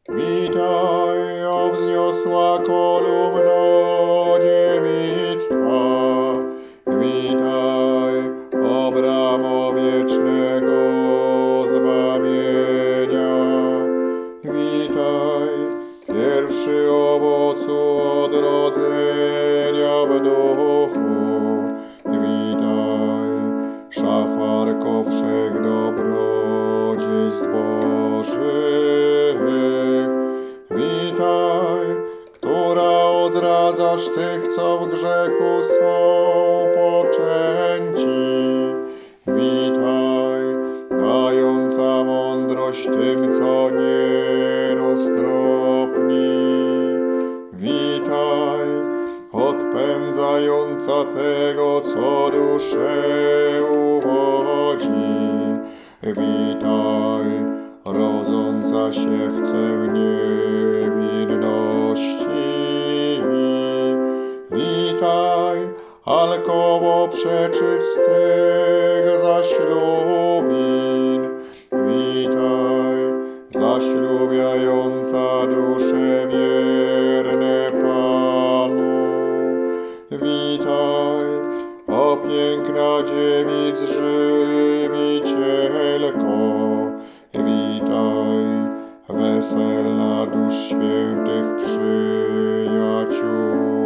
Witaj, o wzniosła kolumno dziewictwa. Witaj, o bramo wiecznego zbawienia. Witaj, pierwszy owocu odrodzenia w duchu. Witaj, szafarko wszech dobrodziejstw Bożych. Witaj, która odradzasz tych, co w grzechu są poczęci. Witaj, dająca mądrość tym, co nieroztropni. Witaj, odpędzająca tego, co duszę uwodzi. Witaj, rodząca się w cel niewinności. Witaj, alkowo przeczystych zaślubin. Witaj, zaślubiająca dusze wierne Panu. Witaj, o piękna dziewic żywicielko. Witaj, weselna dusz świętych przyjaciół.